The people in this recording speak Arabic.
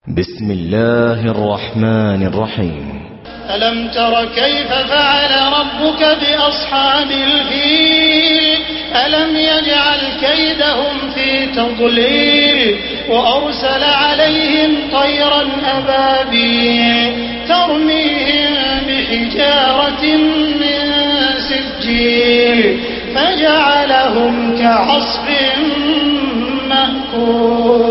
بسم الله الرحمن الرحيم. ألم تر كيف فعل ربك بأصحاب الفيل ألم يجعل كيدهم في تضليل وأرسل عليهم طيرا أبابيل ترميهم بحجارة من سجيل فجعلهم كعصف مأكول.